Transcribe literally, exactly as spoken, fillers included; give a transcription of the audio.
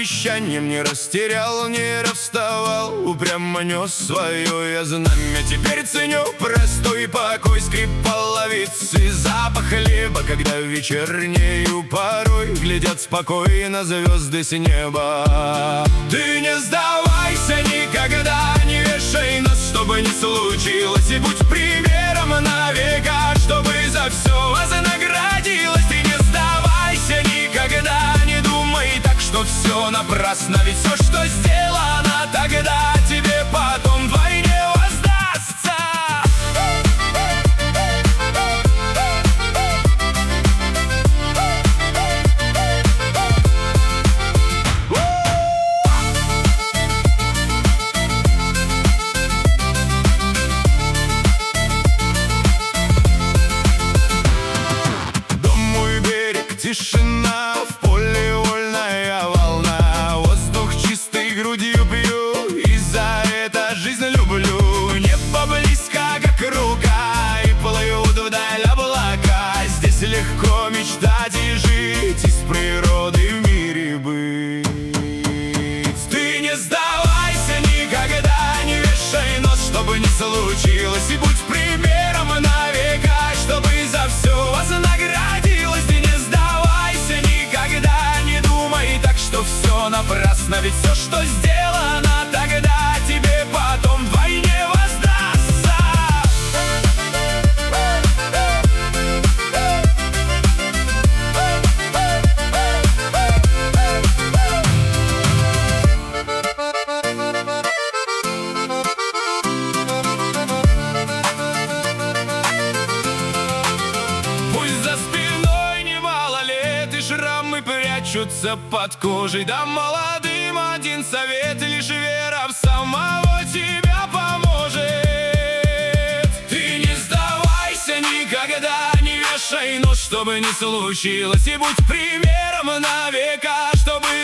обещанием не растерял, не расставал, упрямо нес свое я знамя. Теперь ценю простой покой, скрип половицы, запах хлеба, когда вечернею порой глядят спокойно звезды с неба. Ты не сдавайся никогда, не вешай нас, чтобы не случилось, и будь примером на века, чтобы за все вознаградилось. Ты не сдавайся никогда, не думай так, что все напрасно, ведь все, что сделано тогда, тебе потом вдвойне воздастся. Тишина, в поле вольная волна, воздух чистой грудью пью, и за это жизнь люблю. Небо близко, как рука, и плывут вдаль облака. Здесь легко мечтать и жить, и с природой в мире быть. Ты не сдавайся никогда, не вешай нос, чтобы не случилось, и будь примером на века, чтобы за все вознаградилось. Ты не сдавайся никогда, не думай так, что все напрасно, ведь все, что сделано тогда, тебе потом вдвойне воздастся. Пусть за спиной немало лет и шрамы прячутся под кожей, да молодым один совет, лишь вера в самого тебя поможет. Ты не сдавайся никогда, не вешай нос, чтобы не случилось, и будь примером на века, чтобы